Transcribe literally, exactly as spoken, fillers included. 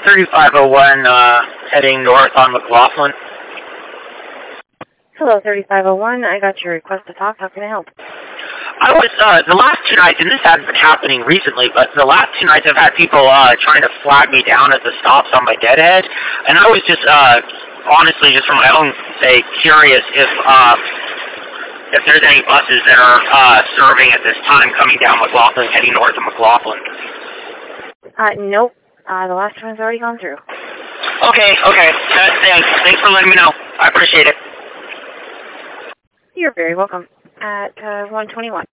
thirty-five oh one, uh, heading north on McLaughlin. Hello, thirty-five oh one. I got your request to talk. How can I help? I was, uh, the last two nights, and this hasn't been happening recently, but the last two nights I've had people, uh, trying to flag me down at the stops on my deadhead, and I was just, uh, honestly, just for my own sake, curious if, uh, if there's any buses that are, uh, serving at this time coming down McLaughlin, heading north of McLaughlin. Uh, nope. Uh, the last one's already gone through. Okay, okay. Uh, thanks. Thanks for letting me know. I appreciate it. You're very welcome. At, uh, one twenty-one.